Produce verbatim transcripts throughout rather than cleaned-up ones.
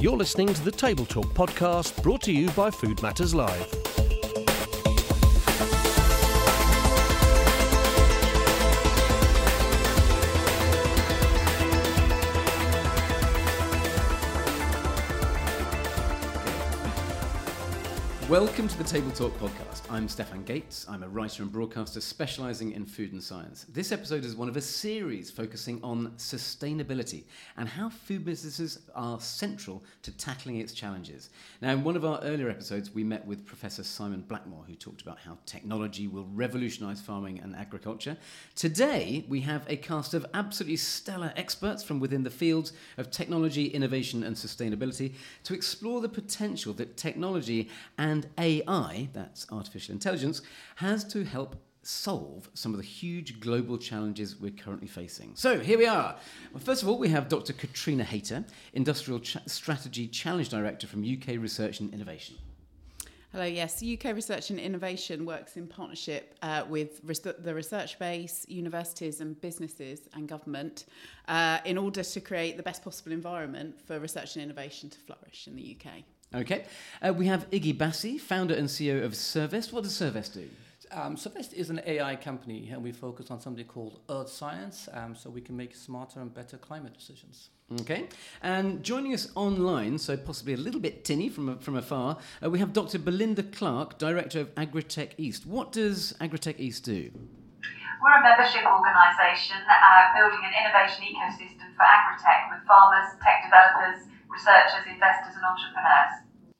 You're listening to the Table Talk podcast, brought to you by Food Matters Live. Welcome to the Table Talk podcast. I'm Stefan Gates. I'm a writer and broadcaster specialising in food and science. This episode is one of a series focusing on sustainability and how food businesses are central to tackling its challenges. Now, in one of our earlier episodes, we met with Professor Simon Blackmore, who talked about how technology will revolutionise farming and agriculture. Today, we have a cast of absolutely stellar experts from within the fields of technology, innovation and sustainability to explore the potential that technology and A I, that's artificial intelligence, has to help solve some of the huge global challenges we're currently facing. So here we are. Well, first of all, we have Doctor Katrina Hayter, Industrial Ch- Strategy Challenge Director from U K Research and Innovation. Hello, yes. U K Research and Innovation works in partnership uh, with res- the research base, universities and businesses and government uh, in order to create the best possible environment for research and innovation to flourish in the U K. Okay. Uh, we have Iggy Bassi, founder and C E O of Servest. What does Servest do? Um, Servest is an A I company, and we focus on something called Earth Science, um, so we can make smarter and better climate decisions. Okay. And joining us online, so possibly a little bit tinny from from afar, uh, we have Doctor Belinda Clark, Director of Agritech East. What does Agritech East do? We're a membership organisation uh, building an innovation ecosystem for agritech with farmers, tech developers, researchers, investors and entrepreneurs.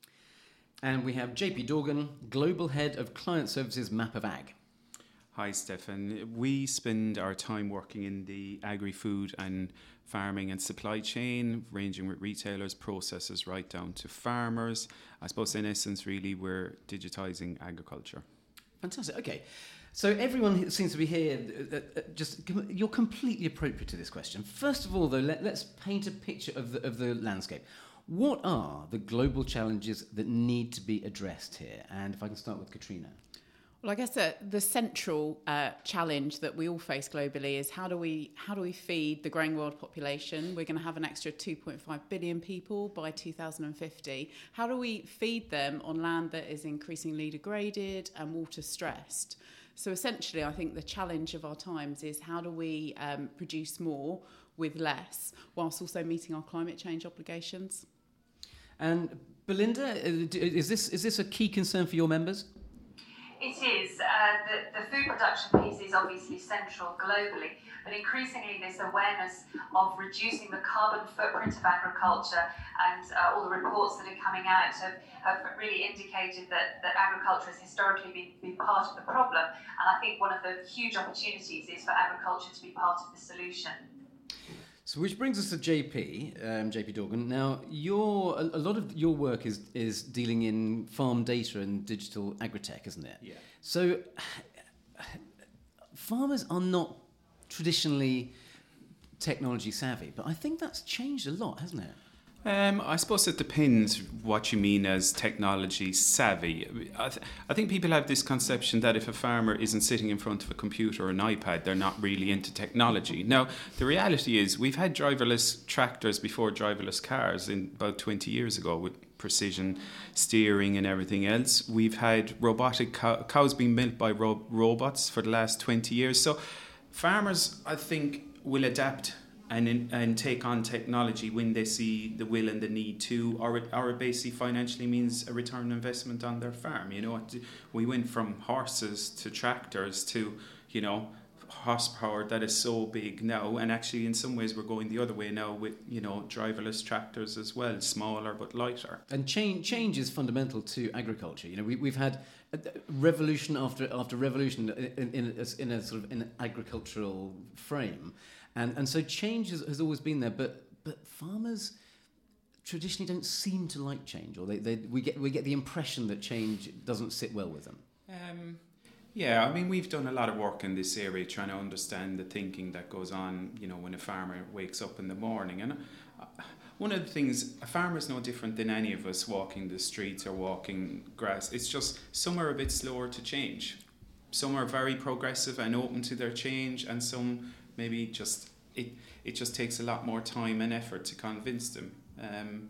And we have J P Dorgan, Global Head of Client Services, Map of Ag. Hi, Stefan. We spend our time working in the agri-food and farming and supply chain, ranging with retailers, processors, right down to farmers. I suppose in essence, really, we're digitising agriculture. Fantastic. Okay. So everyone seems to be here, uh, uh, just you're completely appropriate to this question. First of all, though, let, let's paint a picture of the, of the landscape. What are the global challenges that need to be addressed here? And if I can start with Katrina. Well, I guess uh, the central uh, challenge that we all face globally is how do we how do we feed the growing world population? We're going to have an extra two point five billion people by two thousand fifty. How do we feed them on land that is increasingly degraded and water stressed? So essentially, I think the challenge of our times is how do we um, produce more with less whilst also meeting our climate change obligations? And Belinda, is this is this a key concern for your members? It is. Uh, the, the food production piece is obviously central globally, but increasingly there's awareness of reducing the carbon footprint of agriculture, and uh, all the reports that are coming out have, have really indicated that, that agriculture has historically been, been part of the problem, and I think one of the huge opportunities is for agriculture to be part of the solution. So, which brings us to J P, um, J P Dorgan. Now, your a, a lot of your work is is dealing in farm data and digital agritech, isn't it? Yeah. So, farmers are not traditionally technology savvy, but I think that's changed a lot, hasn't it? Um, I suppose it depends what you mean as technology savvy. I, th- I think people have this conception that if a farmer isn't sitting in front of a computer or an iPad, they're not really into technology. Now, the reality is we've had driverless tractors before driverless cars in about twenty years ago with precision steering and everything else. We've had robotic cow- cows being milked by ro- robots for the last twenty years. So farmers, I think, will adapt and in, and take on technology when they see the will and the need to, or it, or it basically financially means a return on investment on their farm. You know, we went from horses to tractors to, you know, horsepower that is so big now, and actually in some ways we're going the other way now with, you know, driverless tractors as well, smaller but lighter. And change change is fundamental to agriculture. You know, we, we've had revolution after after revolution in, in, a, in a sort of an agricultural frame. And and so change has, has always been there, but but farmers traditionally don't seem to like change, or they, they we get we get the impression that change doesn't sit well with them. Um, yeah, I mean, we've done a lot of work in this area trying to understand the thinking that goes on, you know, when a farmer wakes up in the morning. And uh, one of the things, a farmer is no different than any of us walking the streets or walking grass. It's just some are a bit slower to change. Some are very progressive and open to their change, and some maybe just it it just takes a lot more time and effort to convince them. Um,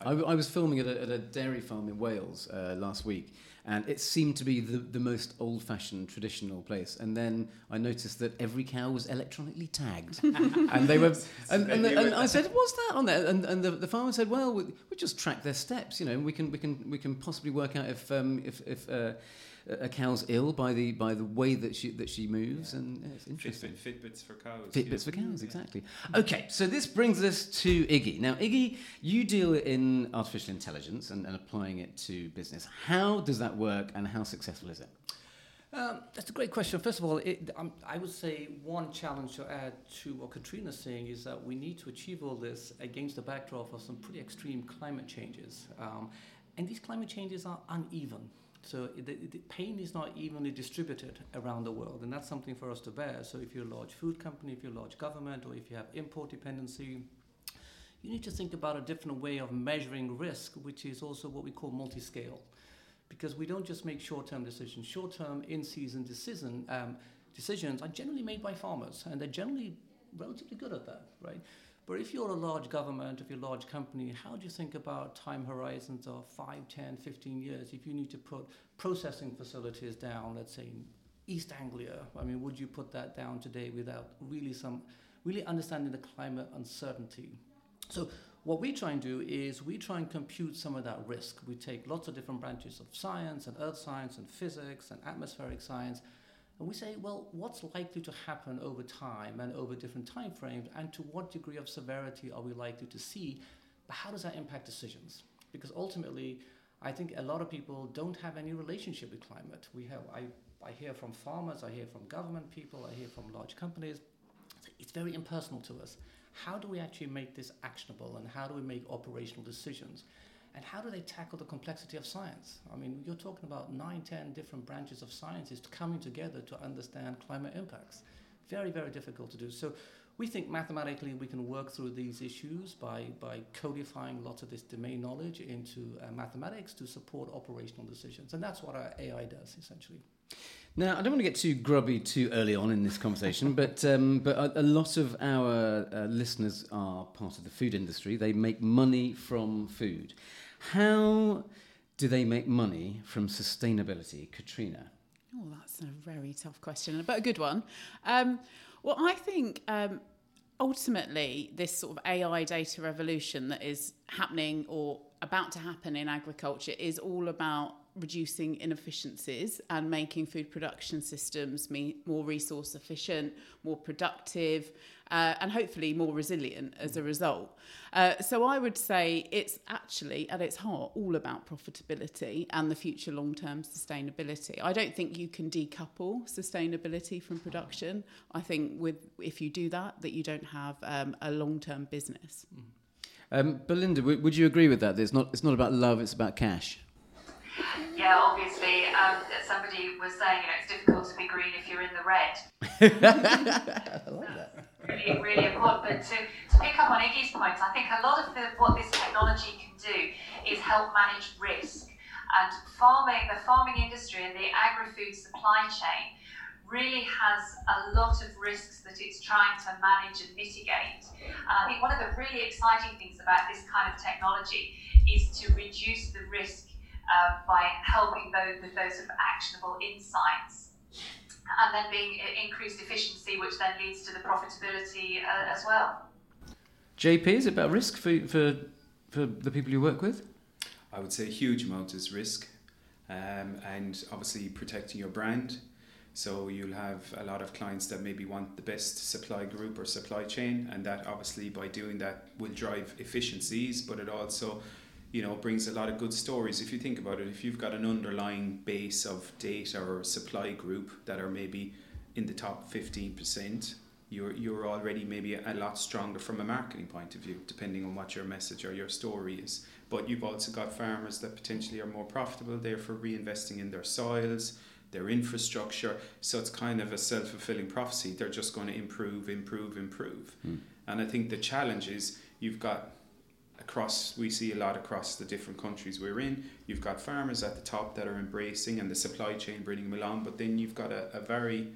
I, I was filming at a, at a dairy farm in Wales uh, last week, and it seemed to be the, the most old-fashioned, traditional place. And then I noticed that every cow was electronically tagged, and they were. And, and, the, and I said, "What's that on there?" And, and the, the farmer said, "Well, we, we just track their steps. You know, we can we can we can possibly work out if um, if if." Uh, a cow's ill by the by the way that she that she moves, yeah. and yeah, it's interesting. Fitbit, Fitbits for cows. Fitbits yeah. for cows, exactly. Okay, so this brings us to Iggy. Now, Iggy, you deal in artificial intelligence and, and applying it to business. How does that work, and how successful is it? Um, that's a great question. First of all, it, um, I would say one challenge to add to what Katrina's saying is that we need to achieve all this against the backdrop of some pretty extreme climate changes, um, and these climate changes are uneven. So the, the pain is not evenly distributed around the world, and that's something for us to bear. So if you're a large food company, if you're a large government, or if you have import dependency, you need to think about a different way of measuring risk, which is also what we call multi-scale. Because we don't just make short-term decisions. Short-term, in-season decision, um, decisions are generally made by farmers, and they're generally relatively good at that, right? But if you're a large government, if you're a large company, how do you think about time horizons of five, ten, fifteen years? If you need to put processing facilities down, let's say in East Anglia, I mean, would you put that down today without really some, really understanding the climate uncertainty? So what we try and do is we try and compute some of that risk. We take lots of different branches of science and earth science and physics and atmospheric science, and we say, well, what's likely to happen over time and over different time frames, and to what degree of severity are we likely to see? But how does that impact decisions? Because ultimately, I think a lot of people don't have any relationship with climate. We have, I, I hear from farmers, I hear from government people, I hear from large companies. It's very impersonal to us. How do we actually make this actionable, and how do we make operational decisions? And how do they tackle the complexity of science? I mean, you're talking about nine, ten different branches of scientists coming together to understand climate impacts. Very, very difficult to do. So we think mathematically we can work through these issues by, by codifying lots of this domain knowledge into uh, mathematics to support operational decisions. And that's what our A I does, essentially. Now, I don't want to get too grubby too early on in this conversation, but um, but a, a lot of our uh, listeners are part of the food industry. They make money from food. How do they make money from sustainability, Katrina? Oh, that's a very tough question, but a good one. Um, well, I think um, ultimately this sort of A I data revolution that is happening or about to happen in agriculture is all about reducing inefficiencies and making food production systems me- more resource efficient, more productive, uh, and hopefully more resilient as a result. Uh, so I would say it's actually, at its heart, all about profitability and the future long-term sustainability. I don't think you can decouple sustainability from production. I think with if you do that, that you don't have um, a long-term business. Um, Belinda, w- would you agree with that? That it's not, it's not about love, it's about cash. Yeah, obviously, um, somebody was saying, you know, it's difficult to be green if you're in the red. I like that. Really, really important. But to, to pick up on Iggy's point, I think a lot of the, what this technology can do is help manage risk. And farming, the farming industry and the agri-food supply chain really has a lot of risks that it's trying to manage and mitigate. And I think one of the really exciting things about this kind of technology is to reduce the risk Uh, by helping those with those sort of actionable insights, and then being increased efficiency, which then leads to the profitability uh, as well. J P, is it about risk for, for for the people you work with? I would say a huge amount is risk, um, and obviously protecting your brand. So you'll have a lot of clients that maybe want the best supply group or supply chain, and that obviously by doing that will drive efficiencies, but it also, you know, brings a lot of good stories. If you think about it, if you've got an underlying base of data or supply group that are maybe in the top fifteen percent, you're you're already maybe a lot stronger from a marketing point of view, depending on what your message or your story is. But you've also got farmers that potentially are more profitable, therefore reinvesting in their soils, their infrastructure. So it's kind of a self-fulfilling prophecy. They're just going to improve, improve, improve. Mm. And I think the challenge is you've got across, we see a lot across the different countries we're in, you've got farmers at the top that are embracing and the supply chain bringing them along, but then you've got a, a very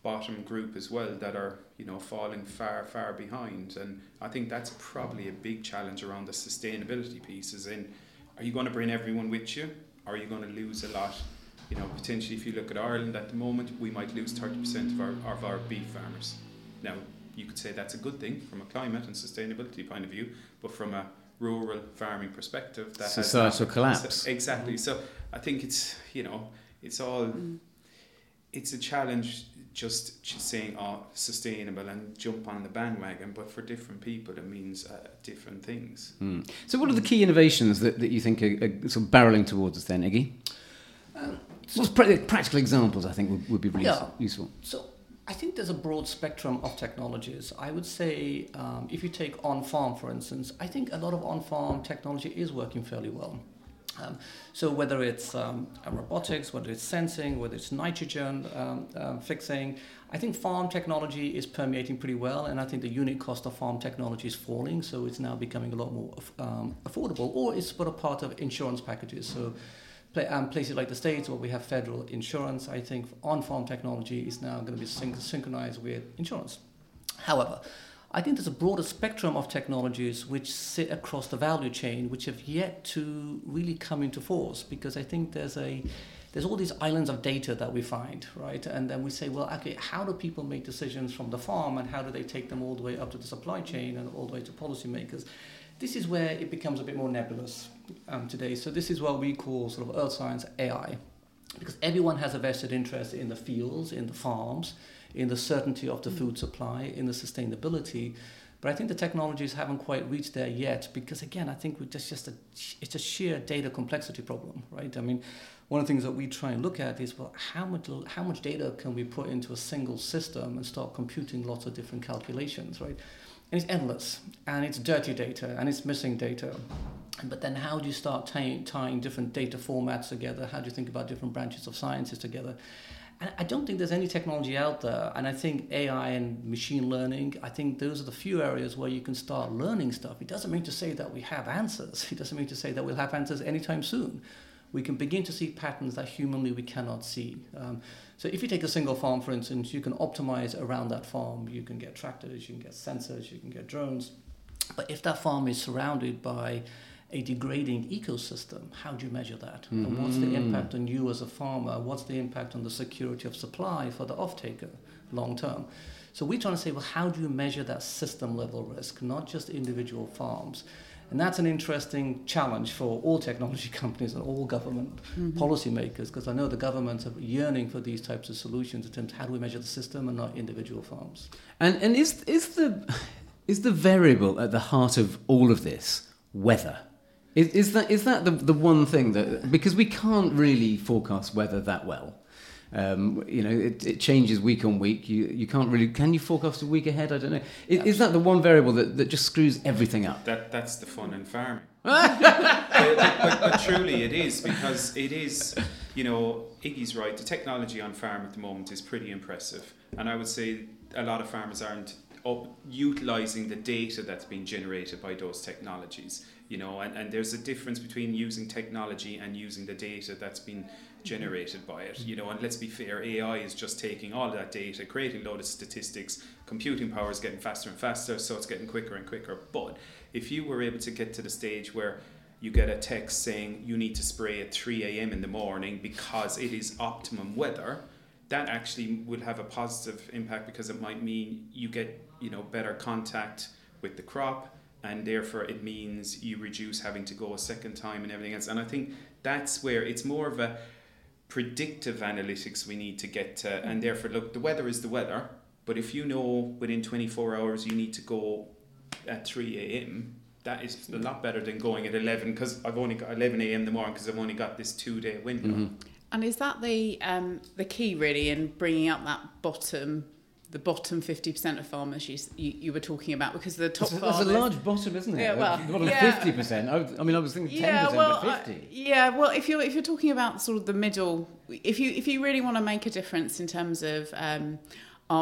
bottom group as well that are, you know, falling far, far behind. And I think that's probably a big challenge around the sustainability piece, is in, are you going to bring everyone with you? Or are you going to lose a lot? You know, potentially if you look at Ireland at the moment, we might lose thirty percent of our, of our beef farmers. Now, you could say that's a good thing from a climate and sustainability point of view, but from a rural farming perspective, that societal has collapse. Exactly. So I think it's, you know, it's all, mm. it's a challenge just saying, oh, sustainable and jump on the bandwagon, but for different people it means uh, different things. Mm. So what are the key innovations that, that you think are, are sort of barrelling towards us then, Iggy? Um, What's pra- practical examples I think would, would be really yeah. useful? So I think there's a broad spectrum of technologies. I would say um, if you take on-farm, for instance, I think a lot of on-farm technology is working fairly well. Um, so whether it's um, robotics, whether it's sensing, whether it's nitrogen um, um, fixing, I think farm technology is permeating pretty well, and I think the unit cost of farm technology is falling, so it's now becoming a lot more um, affordable, or it's sort of part of insurance packages. So um, places like the States where we have federal insurance, I think on-farm technology is now going to be syn- synchronized with insurance. However, I think there's a broader spectrum of technologies which sit across the value chain, which have yet to really come into force, because I think there's a there's all these islands of data that we find, right? And then we say, well, okay, how do people make decisions from the farm, and how do they take them all the way up to the supply chain and all the way to policymakers? This is where it becomes a bit more nebulous um, today. So this is what we call sort of earth science A I, because everyone has a vested interest in the fields, in the farms, in the certainty of the food supply, in the sustainability. But I think the technologies haven't quite reached there yet, because again, I think it's just a, it's a sheer data complexity problem, right? I mean, one of the things that we try and look at is, well, how much how much data can we put into a single system and start computing lots of different calculations, right? And it's endless, and it's dirty data, and it's missing data. But then how do you start tying, tying different data formats together? How do you think about different branches of sciences together? And I don't think there's any technology out there. And I think A I and machine learning, I think those are the few areas where you can start learning stuff. It doesn't mean to say that we have answers. It doesn't mean to say that we'll have answers anytime soon. We can begin to see patterns that humanly we cannot see. Um, so if you take a single farm, for instance, you can optimize around that farm. You can get tractors, you can get sensors, you can get drones. But if that farm is surrounded by a degrading ecosystem, how do you measure that? Mm-hmm. And what's the impact on you as a farmer? What's the impact on the security of supply for the off-taker long term? So we're trying to say, well, how do you measure that system level risk, not just individual farms? And that's an interesting challenge for all technology companies and all government mm-hmm. policymakers, because I know the governments are yearning for these types of solutions in terms of how do we measure the system and not individual farms. And and is is the is the variable at the heart of all of this weather? Is, is that is that the the one thing that, because we can't really forecast weather that well. Um, you know, it, it changes week on week. You you can't really. Can you forecast a week ahead? I don't know. Is, is that the one variable that, that just screws everything up? That that's the fun in farming. but, but, but truly, it is, because it is. You know, Iggy's right. The technology on farm at the moment is pretty impressive, and I would say a lot of farmers aren't up, utilising the data that's being generated by those technologies. You know, and, and there's a difference between using technology and using the data that's been generated by it. You know, and let's be fair, A I is just taking all of that data, creating a load of statistics, computing power is getting faster and faster, so it's getting quicker and quicker. But if you were able to get to the stage where you get a text saying you need to spray at three a.m. in the morning because it is optimum weather, that actually will have a positive impact, because it might mean you get, you know, better contact with the crop, and therefore it means you reduce having to go a second time and everything else. And I think that's where it's more of a predictive analytics we need to get to, and therefore, look, the weather is the weather, but if you know within twenty-four hours you need to go at three a.m., that is a lot better than going at eleven, because I've only got eleven a.m. in the morning because I've only got this two-day window. Mm-hmm. And is that the um, the key really in bringing up that bottom, the bottom fifty percent of farmers you, you you were talking about? Because the top There's, farmers... there's a large bottom, isn't it? Yeah, well, bottom yeah. fifty percent. I, I mean, I was thinking ten yeah, percent, well, but fifty. Uh, yeah, well, if you're if you're talking about sort of the middle, if you if you really want to make a difference in terms of um, our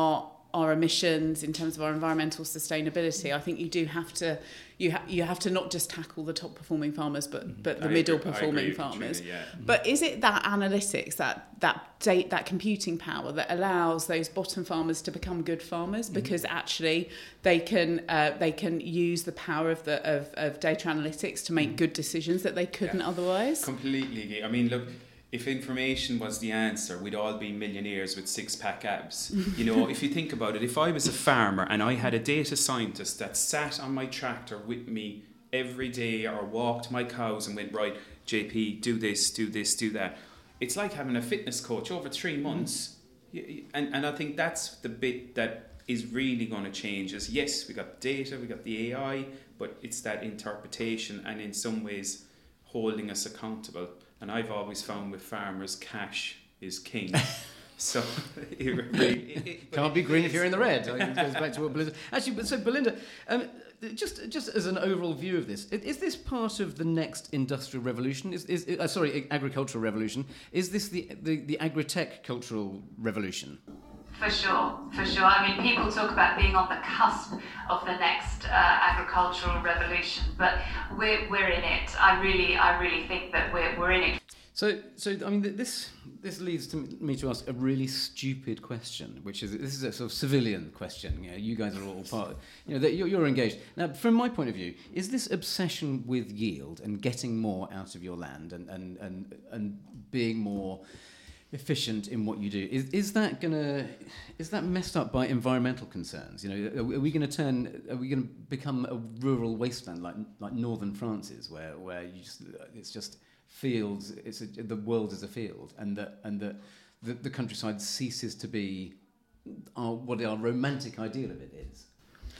our emissions, in terms of our environmental sustainability, I think you do have to you ha- you have to not just tackle the top performing farmers, but but the I middle agree, performing farmers. Katrina, yeah. But is it that analytics, that that date, that computing power that allows those bottom farmers to become good farmers, because actually they can uh, they can use the power of the of, of data analytics to make good decisions that they couldn't Yeah. otherwise? Completely. I mean, look, if information was the answer, we'd all be millionaires with six-pack abs. You know, if you think about it, if I was a farmer and I had a data scientist that sat on my tractor with me every day or walked my cows and went, right, J P, do this, do this, do that. It's like having a fitness coach over three months. And, and I think that's the bit that is really going to change is, yes, we got data, we got the A I, but it's that interpretation and in some ways holding us accountable. And I've always found with farmers, cash is king. So it really, it, it, Can't be green is. if you're in the red. It goes back to what Belinda. Actually, but so Belinda, um, just just as an overall view of this, is this part of the next industrial revolution? Is is uh, sorry, agricultural revolution? Is this the the, the agri-tech cultural revolution? For sure, for sure. I mean, people talk about being on the cusp of the next uh, agricultural revolution, but we're we're in it. I really, I really think that we're we're in it. So, so I mean, this this leads to me to ask a really stupid question, which is this is a sort of civilian question. You know, you guys are all part. You know, that you're, you're engaged. Now, from my point of view, is this obsession with yield and getting more out of your land and and and, and being more efficient in what you do, is is that gonna is that messed up by environmental concerns? You know, are, are we going to turn? Are we going to become a rural wasteland like like northern France is, where where you just it's just fields? It's a, the world is a field, and that and that the, the countryside ceases to be our, what our romantic ideal of it is.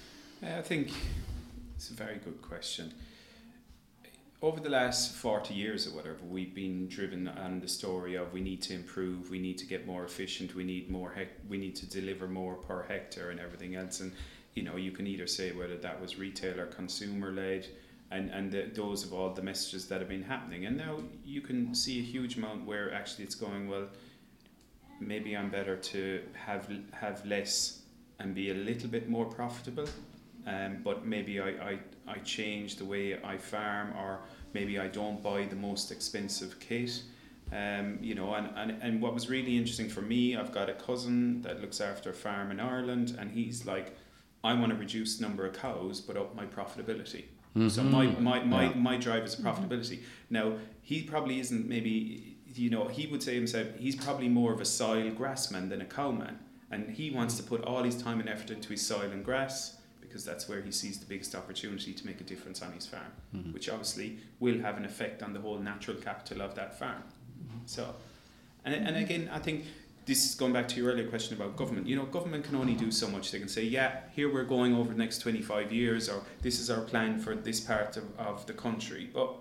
I think it's a very good question. Over the last forty years or whatever, we've been driven on the story of we need to improve, we need to get more efficient, we need more, hec- we need to deliver more per hectare and everything else. And you know, you can either say whether that was retail or consumer led, and and the, those of all the messages that have been happening. And now you can see a huge amount where actually it's going, well, maybe I'm better to have have less and be a little bit more profitable. Um, but maybe I, I, I change the way I farm, or maybe I don't buy the most expensive kit. Um, you know, and, and, and what was really interesting for me, I've got a cousin that looks after a farm in Ireland, and he's like, I want to reduce the number of cows but up my profitability. Mm-hmm. So my, my, my, yeah. my drive is profitability. Mm-hmm. Now, he probably isn't maybe, you know, he would say himself, he's probably more of a soil grassman than a cowman. And he wants to put all his time and effort into his soil and grass, because that's where he sees the biggest opportunity to make a difference on his farm, mm-hmm. which obviously will have an effect on the whole natural capital of that farm. Mm-hmm. So, and and again, I think this is going back to your earlier question about government. You know, government can only do so much. They can say, yeah, here we're going over the next twenty-five years, or this is our plan for this part of, of the country. But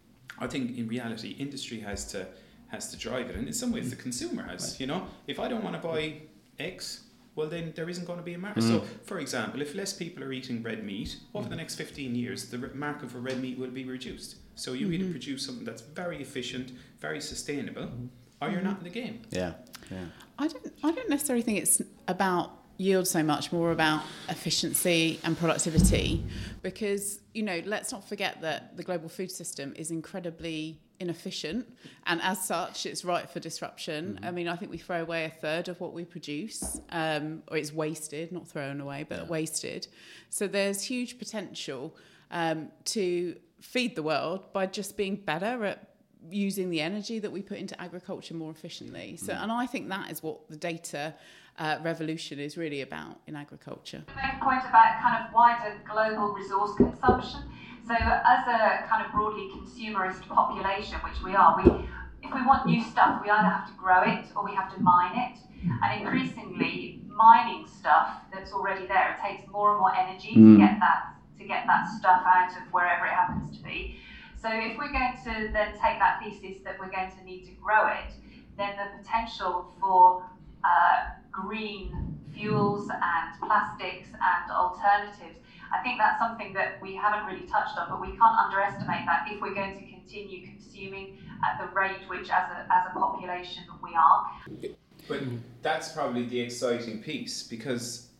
I think in reality, industry has to has to drive it, and in some ways, the consumer has. Right. You know, if I don't want to buy X, well then there isn't going to be a market. Mm. So, for example, if less people are eating red meat, over mm. the next fifteen years, the market for red meat will be reduced. So you mm-hmm. either produce something that's very efficient, very sustainable, mm-hmm. or you're not in the game. Yeah, yeah. I don't, I don't necessarily think it's about yield so much, more about efficiency and productivity, because, you know, let's not forget that the global food system is incredibly inefficient, and as such it's ripe for disruption. Mm-hmm. I mean, I think we throw away a third of what we produce, um, or it's wasted, not thrown away, but yeah. wasted. So there's huge potential um, to feed the world by just being better at using the energy that we put into agriculture more efficiently. So, mm-hmm. and I think that is what the data uh, revolution is really about in agriculture. Make a point about kind of wider global resource consumption. So as a kind of broadly consumerist population, which we are, we if we want new stuff, we either have to grow it or we have to mine it. And increasingly, mining stuff that's already there, it takes more and more energy mm. to get that to get that stuff out of wherever it happens to be. So if we're going to then take that thesis that we're going to need to grow it, then the potential for uh, green fuels and plastics and alternatives, I think that's something that we haven't really touched on, but we can't underestimate that if we're going to continue consuming at the rate which as a, as a population we are. But that's probably the exciting piece, because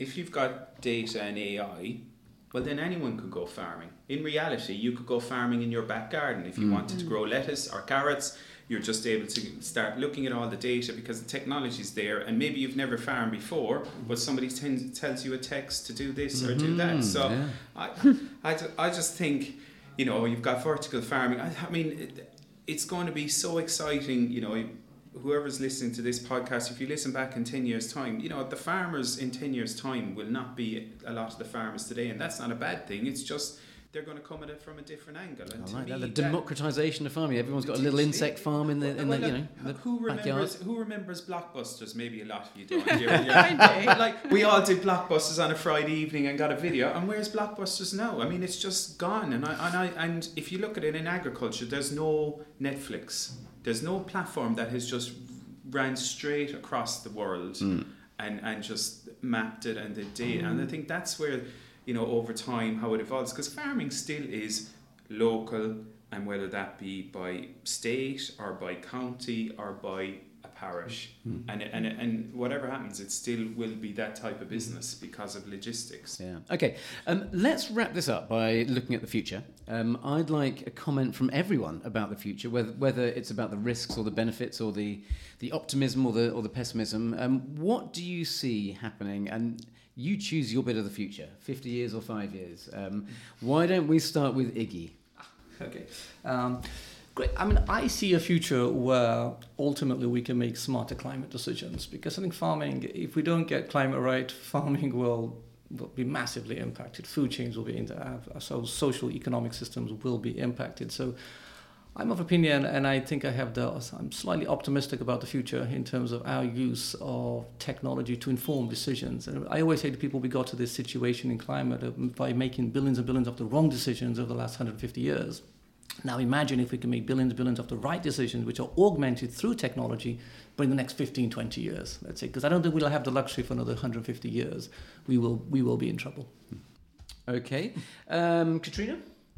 if you've got data and A I, well, then anyone could go farming. In reality, you could go farming in your back garden. If you mm. wanted to grow lettuce or carrots, you're just able to start looking at all the data because the technology's there, and maybe you've never farmed before, but somebody t- tells you a text to do this mm-hmm. or do that. So yeah. I, I, I just think, you know, you've got vertical farming. I, I mean, it, it's going to be so exciting, you know, whoever's listening to this podcast, if you listen back in ten years' time, you know, the farmers in ten years' time will not be a lot of the farmers today, and that's not a bad thing. It's just they're going to come at it from a different angle. And I to like me, that. The that, democratisation of farming. Everyone's got a little insect farm in the, in well, the you look, know, the who remembers, backyard. Who remembers Blockbusters? Maybe a lot of you don't. You're, you're, like, we all did Blockbusters on a Friday evening and got a video, and where's Blockbusters now? I mean, it's just gone. And I, and I and if you look at it in agriculture, there's no Netflix. There's no platform that has just ran straight across the world mm. and, and just mapped it and did data. And I think that's where, you know, over time how it evolves, because farming still is local, and whether that be by state or by county or by a parish, mm. and and and whatever happens, it still will be that type of business because of logistics. Yeah. Okay. Um, let's wrap this up by looking at the future. Um, I'd like a comment from everyone about the future, whether whether it's about the risks or the benefits or the the optimism or the or the pessimism. Um, what do you see happening? And you choose your bit of the future, fifty years or five years. Um, why don't we start with Iggy? Okay. Um, great. I mean, I see a future where ultimately we can make smarter climate decisions, because I think farming, if we don't get climate right, farming will, will be massively impacted. Food chains will be into, so social economic systems will be impacted. So I'm of opinion, and I think I have the, I'm slightly optimistic about the future in terms of our use of technology to inform decisions. And I always say to people, we got to this situation in climate by making billions and billions of the wrong decisions over the last one hundred fifty years. Now imagine if we can make billions and billions of the right decisions, which are augmented through technology, but in the next fifteen, twenty years, let's say, because I don't think we'll have the luxury for another one hundred fifty years. We will, we will be in trouble. Okay. Um, Katrina?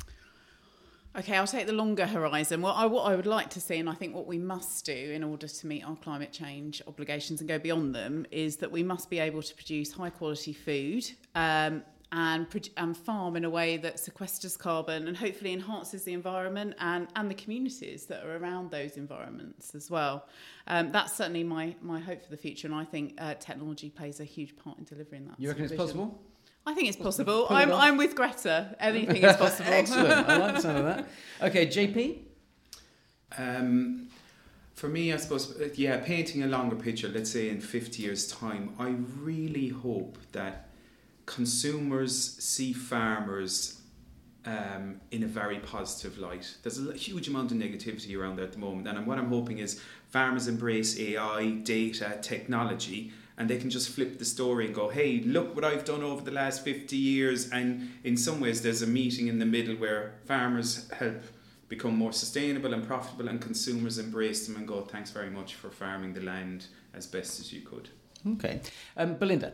Okay, I'll take the longer horizon. What I, what I would like to see, and I think what we must do in order to meet our climate change obligations and go beyond them, is that we must be able to produce high quality food um, and, and farm in a way that sequesters carbon and hopefully enhances the environment and, and the communities that are around those environments as well. Um, that's certainly my, my hope for the future, and I think uh, technology plays a huge part in delivering that. You reckon it's possible? I think it's possible. I'm, I'm with Greta. Anything is possible. Excellent. I like the sound of that. Okay, J P? Um, for me, I suppose, yeah, painting a longer picture, let's say in fifty years' time, I really hope that consumers see farmers um, in a very positive light. There's a huge amount of negativity around there at the moment, and what I'm hoping is farmers embrace A I, data, technology, and they can just flip the story and go, hey, look what I've done over the last fifty years. And in some ways, there's a meeting in the middle where farmers help become more sustainable and profitable, and consumers embrace them and go, thanks very much for farming the land as best as you could. Okay. Um, Belinda?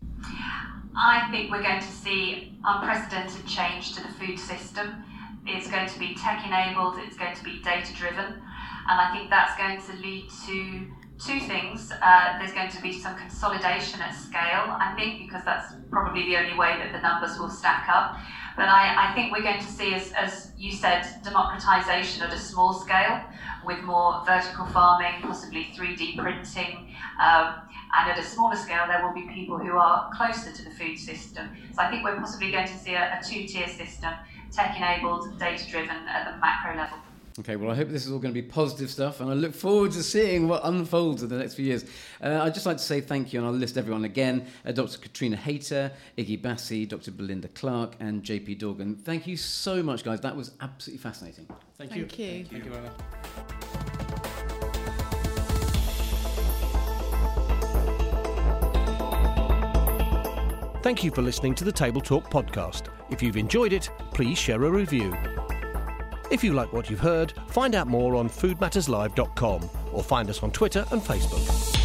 I think we're going to see unprecedented change to the food system. It's going to be tech-enabled, it's going to be data-driven, and I think that's going to lead to two things. Uh, there's going to be some consolidation at scale, I think, because that's probably the only way that the numbers will stack up. But I, I think we're going to see, as, as you said, democratization at a small scale with more vertical farming, possibly three D printing. Um, and at a smaller scale, there will be people who are closer to the food system. So I think we're possibly going to see a, a two-tier system, tech-enabled, data-driven at the macro level. Okay, well, I hope this is all going to be positive stuff, and I look forward to seeing what unfolds in the next few years. Uh, I'd just like to say thank you, and I'll list everyone again. Uh, Doctor Katrina Hayter, Iggy Bassi, Doctor Belinda Clark, and J P Dorgan. Thank you so much, guys. That was absolutely fascinating. Thank, thank you. you. Thank you. Thank you very much. Thank you for listening to the Table Talk podcast. If you've enjoyed it, please share a review. If you like what you've heard, find out more on food matters live dot com or find us on Twitter and Facebook.